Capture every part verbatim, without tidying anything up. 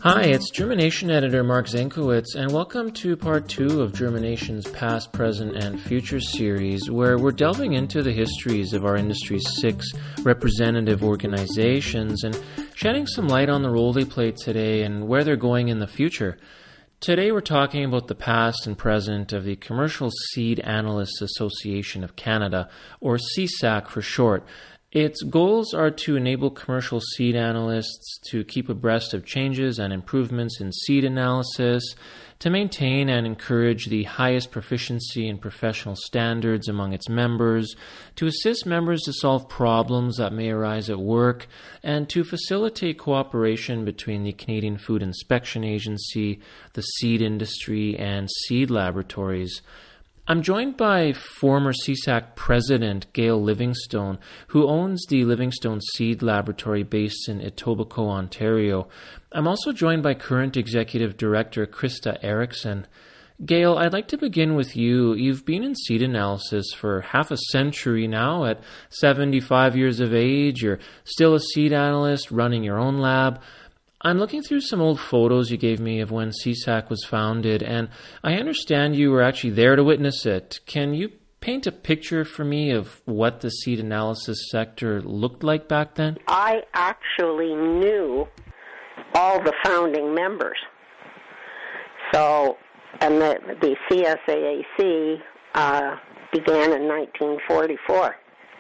Hi, it's Germination editor Mark Zenkowitz, and welcome to part two of Germination's Past, Present, and Future series, where we're delving into the histories of our industry's six representative organizations and shedding some light on the role they play today and where they're going in the future. Today we're talking about the past and present of the Commercial Seed Analysts Association of Canada, or C S A C for short. Its goals are to enable commercial seed analysts to keep abreast of changes and improvements in seed analysis, to maintain and encourage the highest proficiency and professional standards among its members, to assist members to solve problems that may arise at work, and to facilitate cooperation between the Canadian Food Inspection Agency, the seed industry, and seed laboratories. I'm joined by former C S A C President Gail Livingstone, who owns the Livingstone Seed Laboratory based in Etobicoke, Ontario. I'm also joined by current Executive Director Krista Erickson. Gail, I'd like to begin with you. You've been in seed analysis for half a century now. At seventy-five years of age, you're still a seed analyst running your own lab. I'm looking through some old photos you gave me of when C S A C was founded, and I understand you were actually there to witness it. Can you paint a picture for me of what the seed analysis sector looked like back then? I actually knew all the founding members. So, and the, the C S A A C uh, began in nineteen forty-four.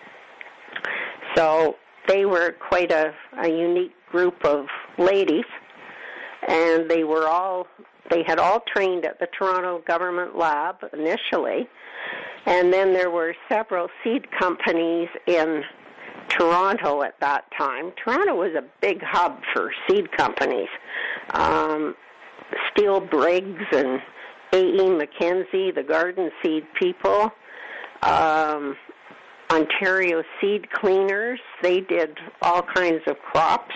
So they were quite a, a unique group of ladies, and they were all, they had all trained at the Toronto Government Lab initially, and then there were several seed companies in Toronto at that time. Toronto was a big hub for seed companies. Um, Steele Briggs and A E McKenzie, the garden seed people, um, Ontario Seed Cleaners, they did all kinds of crops.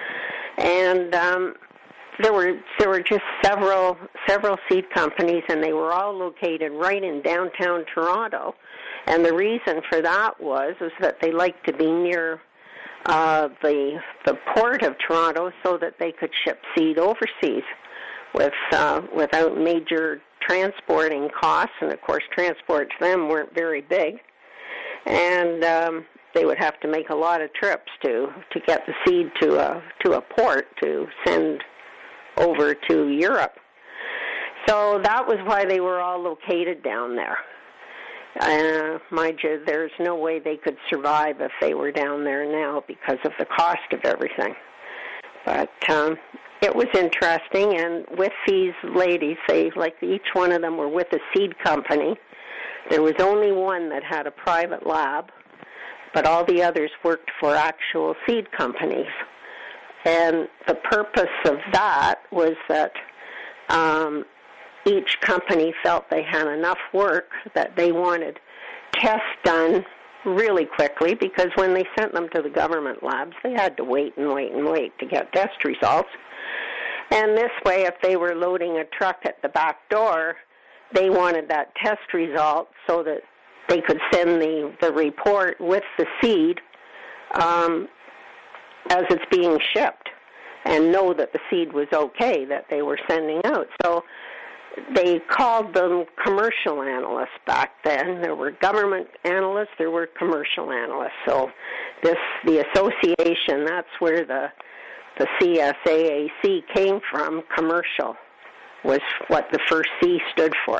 And um, there were there were just several several seed companies, and they were all located right in downtown Toronto. And the reason for that was was that they liked to be near uh, the the port of Toronto, so that they could ship seed overseas with uh, without major transporting costs. And of course, transport to them weren't very big, and um, they would have to make a lot of trips to, to get the seed to a to a port to send over to Europe. So that was why they were all located down there. Uh, mind you, there's no way they could survive if they were down there now because of the cost of everything. But um, it was interesting, and with these ladies, they like each one of them were with a seed company. There was only one that had a private lab, but all the others worked for actual seed companies. And the purpose of that was that um, each company felt they had enough work that they wanted tests done really quickly, because when they sent them to the government labs, they had to wait and wait and wait to get test results. And this way, if they were loading a truck at the back door, they wanted that test result so that they could send the, the report with the seed um, as it's being shipped and know that the seed was okay that they were sending out. So they called them commercial analysts back then. There were government analysts, there were commercial analysts. So this the association, that's where the, the C S A A C came from. Commercial was what the first C stood for.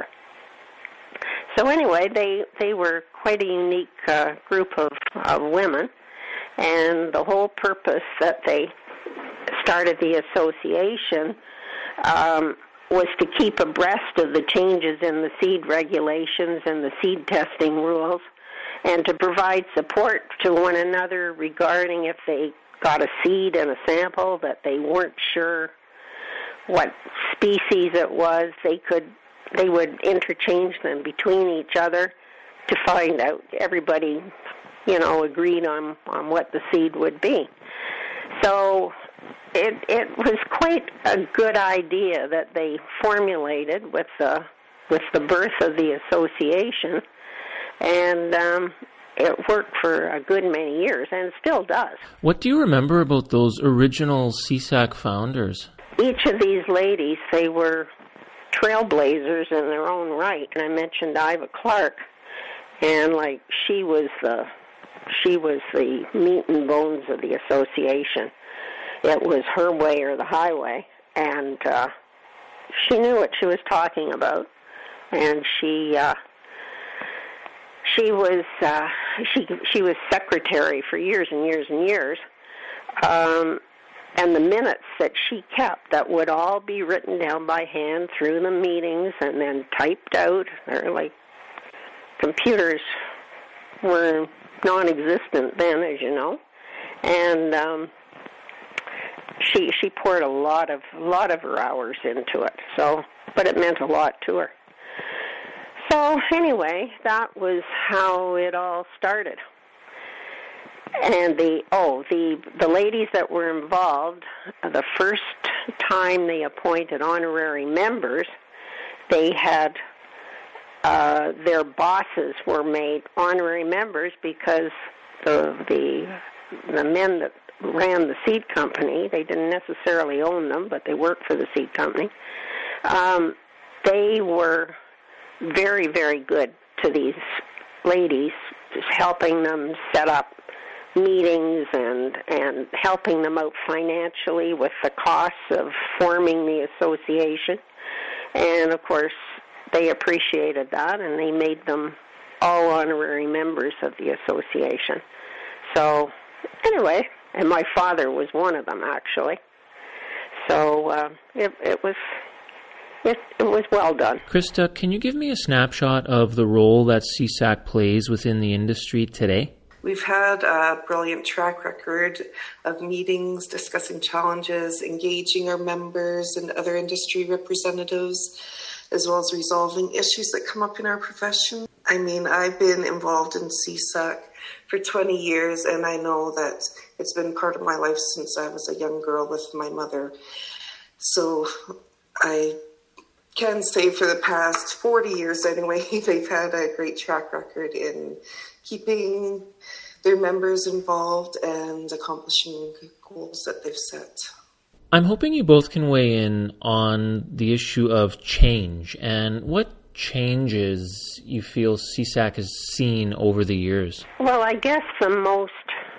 So anyway, they, they were quite a unique uh, group of, of women, and the whole purpose that they started the association um, was to keep abreast of the changes in the seed regulations and the seed testing rules, and to provide support to one another regarding if they got a seed and a sample that they weren't sure what species it was, they could they would interchange them between each other to find out. Everybody, you know, agreed on, on what the seed would be. So it it was quite a good idea that they formulated with the with the birth of the association, and um, it worked for a good many years, and still does. What do you remember about those original C S A C founders? each of these ladies, they were trailblazers in their own right. And I mentioned Iva Clark, and like she was the she was the meat and bones of the association. It was her way or the highway, and uh, she knew what she was talking about. And she uh, she was uh, she she was secretary for years and years and years. Um, and the minutes that she kept, that would all be written down by hand through the meetings and then typed out. They're like computers were non-existent then, as you know, and um, she she poured a lot of a lot of her hours into it. So, but it meant a lot to her. So anyway, that was how it all started. And the oh the the ladies that were involved, the first time they appointed honorary members, they had uh, their bosses were made honorary members because the the the men that ran the seed company, they didn't necessarily own them, but they worked for the seed company. Um, they were very very good to these ladies, just helping them set up meetings and and helping them out financially with the costs of forming the association. And of course they appreciated that, and they made them all honorary members of the association. So anyway, and my father was one of them actually. So uh, it, it was it, it was well done. Krista, can you give me a snapshot of the role that C S A C plays within the industry today? We've had a brilliant track record of meetings, discussing challenges, engaging our members and other industry representatives, as well as resolving issues that come up in our profession. I mean, I've been involved in C S A C for twenty years, and I know that it's been part of my life since I was a young girl with my mother. So I can say for the past forty years anyway, they've had a great track record in keeping their members involved and accomplishing goals that they've set. I'm hoping you both can weigh in on the issue of change and what changes you feel C S A C has seen over the years. Well, I guess the most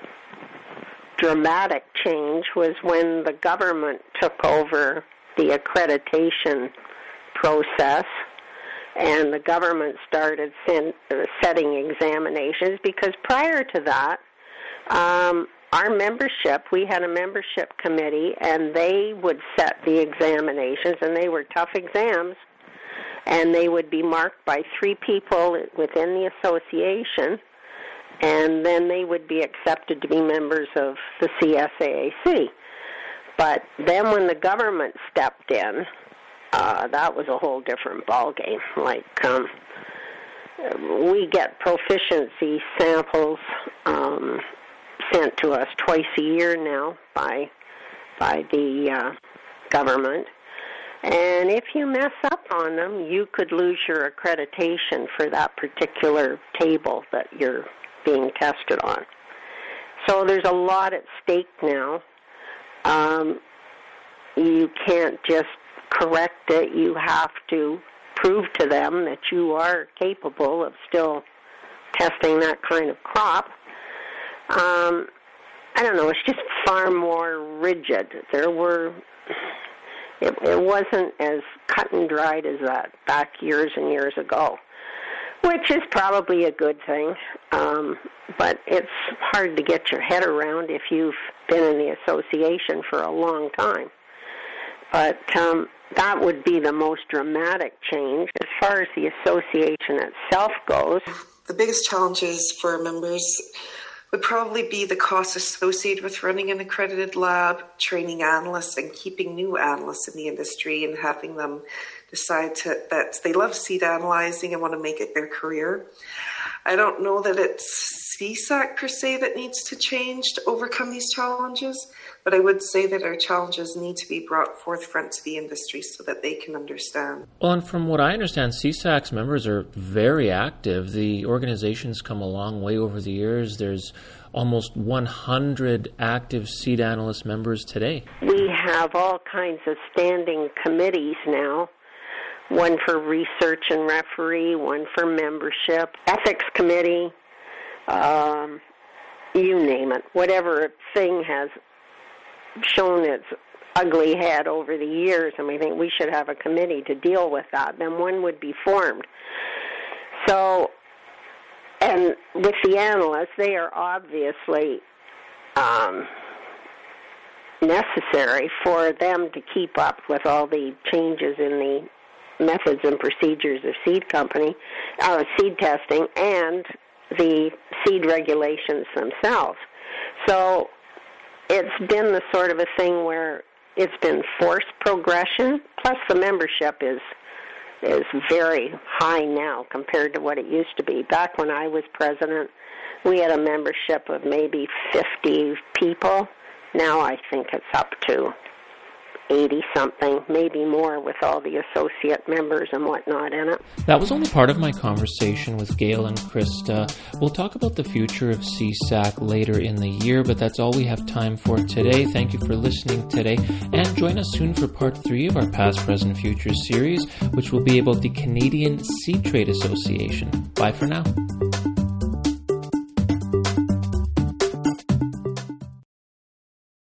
dramatic change was when the government took over the accreditation process, and the government started sen- setting examinations, because prior to that, um, our membership, we had a membership committee, and they would set the examinations, and they were tough exams, and they would be marked by three people within the association, and then they would be accepted to be members of the C S A A C. But then when the government stepped in, Uh, that was a whole different ballgame. Like, um, we get proficiency samples um, sent to us twice a year now by by the uh, government, and if you mess up on them, you could lose your accreditation for that particular table that you're being tested on. So there's a lot at stake now. Um, you can't just correct it. You have to prove to them that you are capable of still testing that kind of crop. Um, I don't know, it's just far more rigid. There were, it, it wasn't as cut and dried as that back years and years ago, which is probably a good thing, um, but it's hard to get your head around if you've been in the association for a long time. But um, that would be the most dramatic change. As far as the association itself goes, the biggest challenges for members would probably be the costs associated with running an accredited lab, training analysts, and keeping new analysts in the industry, and having them decide to, that they love seed analyzing and want to make it their career. I don't know that it's C S A C per se that needs to change to overcome these challenges, but I would say that our challenges need to be brought forthfront to the industry so that they can understand. Well, and from what I understand, C S A C's members are very active. The organization's come a long way over the years. There's almost one hundred active seed analyst members today. We have all kinds of standing committees now, one for research and referee, one for membership, ethics committee, um, you name it. Whatever thing has shown its ugly head over the years, and we think we should have a committee to deal with that, then one would be formed. So, and with the analysts, they are obviously um, necessary for them to keep up with all the changes in the methods and procedures of seed company, uh, seed testing, and the seed regulations themselves. So it's been the sort of a thing where it's been forced progression, plus the membership is is very high now compared to what it used to be. Back when I was president, we had a membership of maybe fifty people. Now I think it's up to eighty-something, maybe more with all the associate members and whatnot in it. That was only part of my conversation with Gail and Krista. We'll talk about the future of C S A C later in the year, but that's all we have time for today. Thank you for listening today, and join us soon for part three of our Past, Present, Future series, which will be about the Canadian Seed Trade Association. Bye for now.